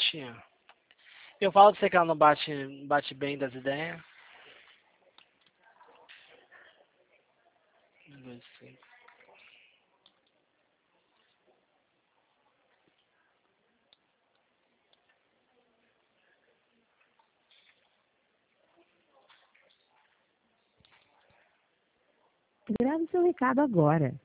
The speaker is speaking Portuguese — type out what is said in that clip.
Tia. Eu falo pra você que ela não bate bem das ideias. 1, 2, 5. Grave seu recado agora.